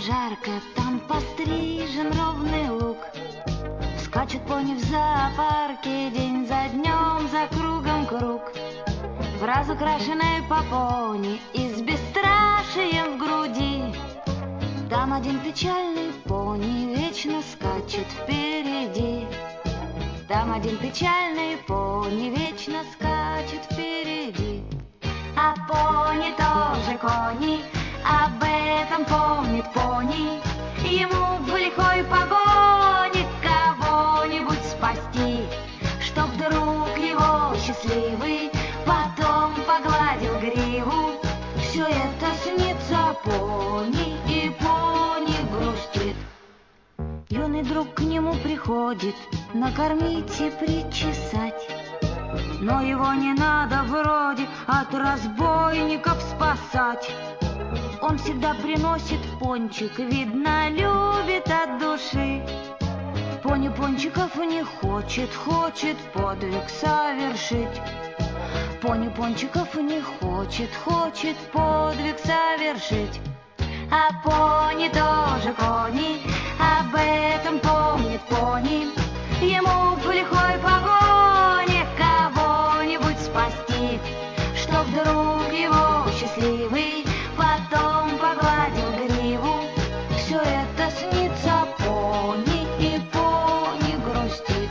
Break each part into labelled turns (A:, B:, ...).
A: жарко, там пострижен ровный луг. Скачут пони в зоопарке день за днем, за кругом круг. В разукрашенной попоне и с бесстрашием в груди. Там один печальный пони вечно скачет впереди. Там один печальный пони вечно скачет впереди. А пони тоже кони, об этом помнит пони. Ему в лихой погоне кого-нибудь спасти, чтоб вдруг его счастливый потом погладил гриву. Все это снится пони, и пони грустит. Юный друг к нему приходит накормить и причесать, но его не надо вроде от разбойников спасать. Он всегда приносит пончик, видно, любит от души. Пони пончиков не хочет, хочет подвиг совершить. Пони пончиков не хочет, хочет подвиг совершить. А пони тоже кони, об этом помнит пони. Ему в лихой погоне кого-нибудь спасти, чтоб вдруг его счастливый потом погладил гриву. Все это снится пони, и пони грустит.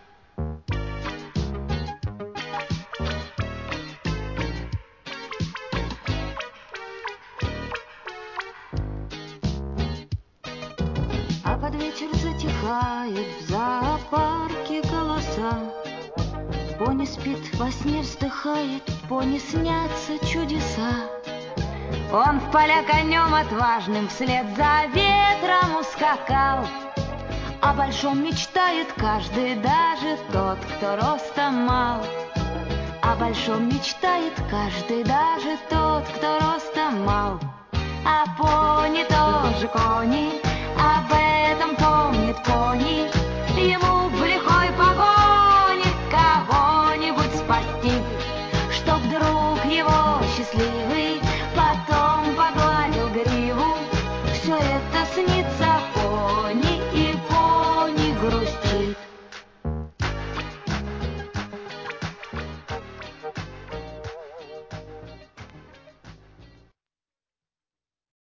A: А под вечер затихает в зоопарке голоса. Пони спит, во сне вздыхает, пони снятся чудеса. Он в поля конем отважным вслед за ветром ускакал. О большом мечтает каждый, даже тот, кто ростом мал. О большом мечтает каждый, даже тот, кто ростом мал. А пони тоже кони, об этом помнит пони. Ему